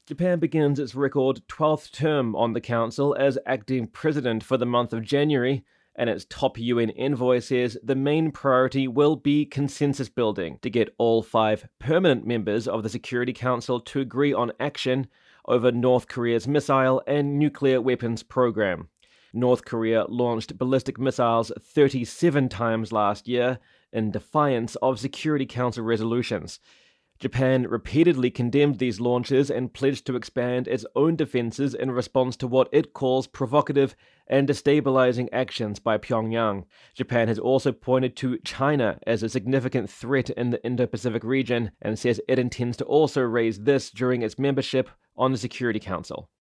Japan begins its record 12th term on the Council as acting president for the month of January, and its top UN envoy says the main priority will be consensus building to get all 5 permanent members of the Security Council to agree on action over North Korea's missile and nuclear weapons program. North Korea launched ballistic missiles 37 times last year in defiance of Security Council resolutions. Japan repeatedly condemned these launches and pledged to expand its own defenses in response to what it calls provocative and destabilizing actions by Pyongyang. Japan has also pointed to China as a significant threat in the Indo-Pacific region and says it intends to also raise this during its membership on the Security Council.